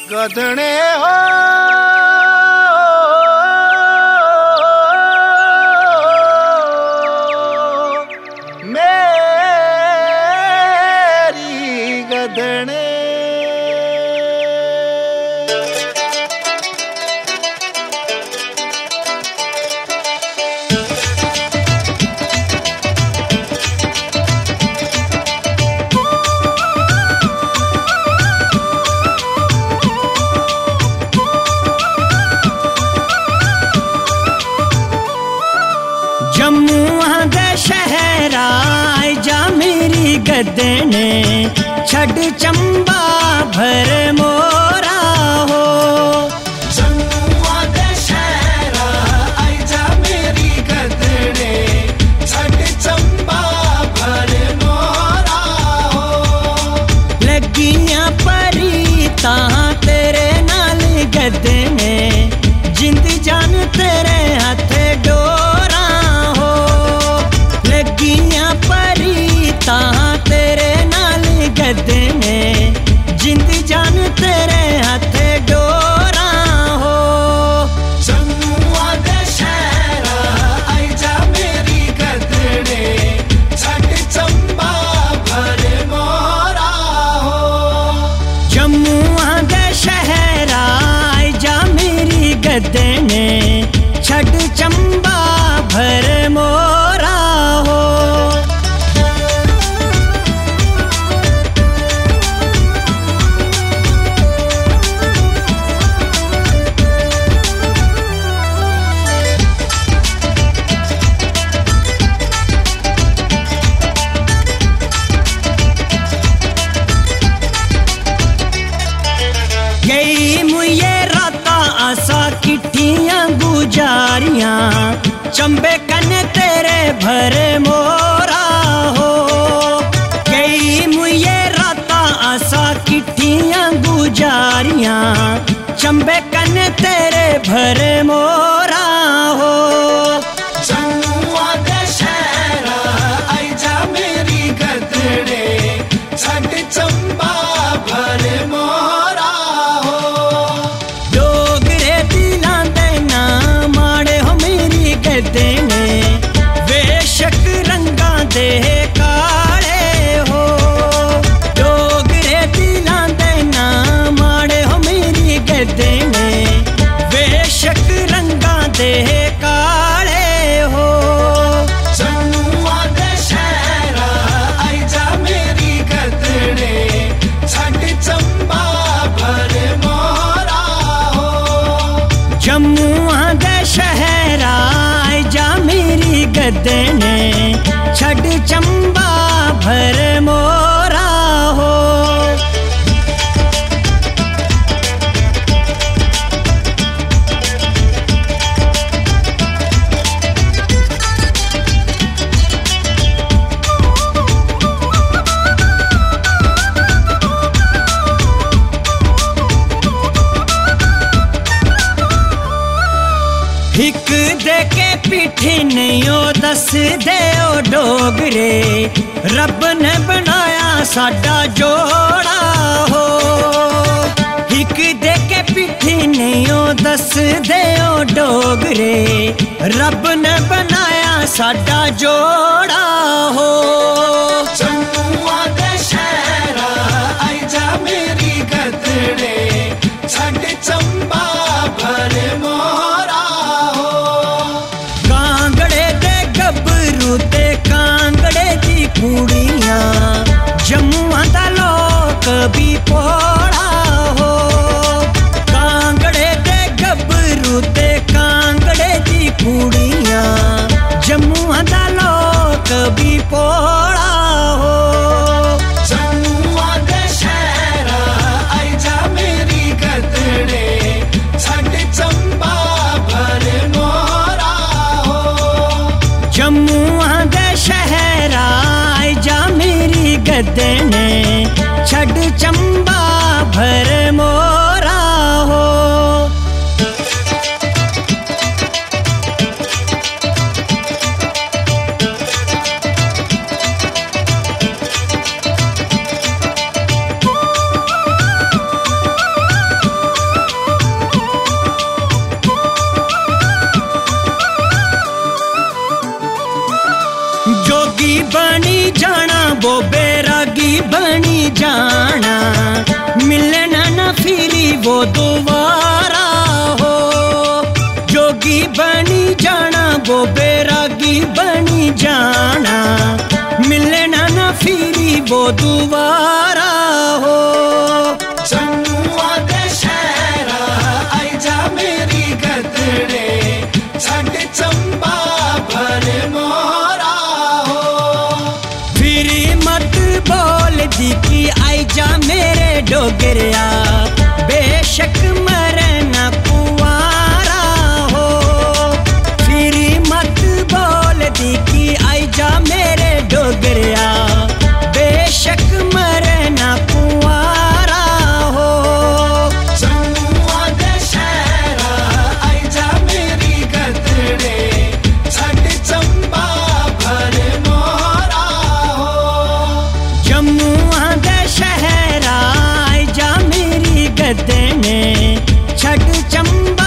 गधने हो मेरी गधने। जम्मू दे शहर आए जा मेरी गधने, छड़ चंबा भर मोरा हो। जम्मू दे शहर आए जा मेरी गधने, छड़ चंबा भर मोरा हो। लगियां परीता तेरे नाल गधने, जिंद जान तेरे हथे डोरा हो। लगियां परीता तेरे नाल गधने, जिंद जान तेरे हथे डोरा हो। जम्मू दे शहर आए जा मेरी गधने, छड़ चंबा भर मोरा हो। जम्मू दे शहर आए जा मेरी गधने, छड़ चंबा भर मोरा हो। गई मुझे राता आसा किट्ठियां गुजारियां, चंबे कने तेरे भरे मोरा हो। गई मुझे राता आसा किट्ठियां गुजारियां, चंबे कने तेरे भरे मोरा हो। जम्मू दे शहर आए जा मेरी गधने, छड़ चंबा भर मोरा हो। डोगरे दिलां दे ना माड़े हो मेरी गधने, बेशक रंगां दे काले हो। डोगरे दिलां दे ना माड़े हो मेरी गधने, बेशक रंगां दे काले हो। जम्मू दे शहर आए जा मेरी गधने, छड़ चंबा भर मोरा हो। जम्मू दे शहर आए जा मेरी गधने, छड़ चंबा भर मोरा हो। हिक दे के पीठी नहीं ओ दस दे ओ डोगरे, रब ने बनाया साडा जोड़ा हो। हिक दे के पीठी नहीं ओ दस दे ओ डोगरे, रब ने बनाया साडा जोड़ा हो। जम्मू दे शहर आए जा मेरी गधने, छड़ चंबा भर मोरा हो। कांगड़े दे गबरू ते कांगड़े दी कुड़ियां, जम्मू दा लोक भी पोड़ा हो। कांगड़े दे गबरू ते कांगड़े दी कुड़ियां, जम्मू दा लोक भी पोड़ा हो। जम्मू दे शहर आए जा मेरी गधने, छड़ चंबा भर मोरा हो। जम्मू दे शहर आए जा मेरी गधने, छड़ चंबा भर मोरा हो। बोबे रागी बनी जाना, मिलना न फिरी वो दोबारा हो। जोगी बनी जाना, बोबे रागी बनी जाना, मिलना न फिरी वो दोबारा हो। जम्मुआ दे शहरा आई जा मेरी गदड़े, छड़ चंबा भर मोरा हो। फिर मत बोल दी कि आई जा मेरे डोगरिया, बेशक मरना कुंवारा हो। फिर मत बोल दी कि आई जा मेरे डोगरिया, बेशक मरना कुंवारा हो। जम्मुआ दे शहरा आई जा मेरी गदड़े, छड़ चंबा भर मोरा हो। जम्मुआ दे शहरा आई जा मेरी गदने, छड़ चंबा